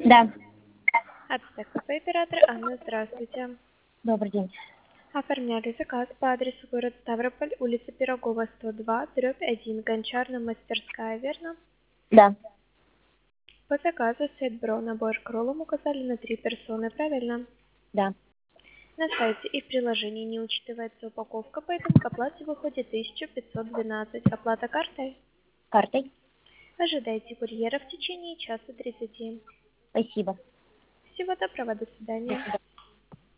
Да, От оператора Анна, здравствуйте. добрый день. Оформляли заказ по адресу город Ставрополь, улица Пирогова, 102, дробь 1, гончарная мастерская, верно? Да, По заказу сет бро набор к роллам указали на 3 персоны, правильно? да. На сайте и в приложении не учитывается упаковка, поэтому к оплате выходит 1512. Оплата картой. Картой. Ожидайте курьера в течение часа 30. Спасибо. Всего доброго, до До свидания. свидания.